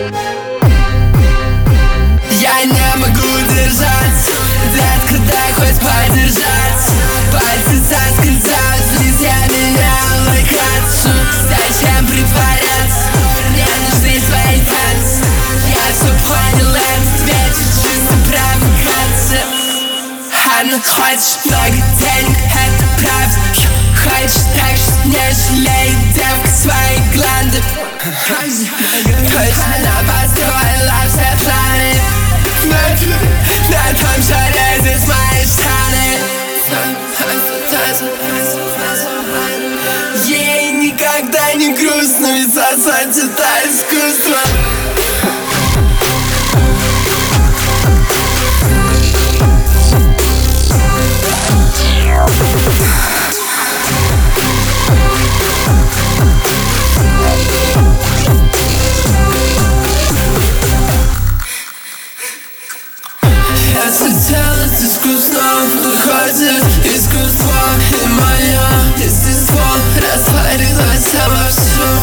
Я не могу держаться, детка, дай хоть подержаться. Пальцы соскользают вниз, я меняю локацию. Зачем притворяться? Мне нужны твои танцы. Я все понял, этот вечер чисто провокация. Она хочет много денег, это правда. Хочет так, что не жалеет девка свои гланды. Точно она построила все планы. На том шаре здесь мои штаны. Ей никогда не грустно, ведь сосать это искусство. Если делать искусство, выходит искусство. И мое естество растворилось обо всем.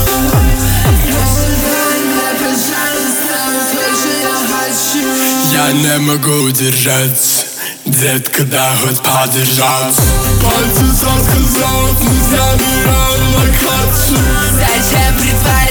Я не могу удержаться, детка, дай хоть подержаться. Пальцы соскользают, нельзя менять локацию. Зачем притворяться?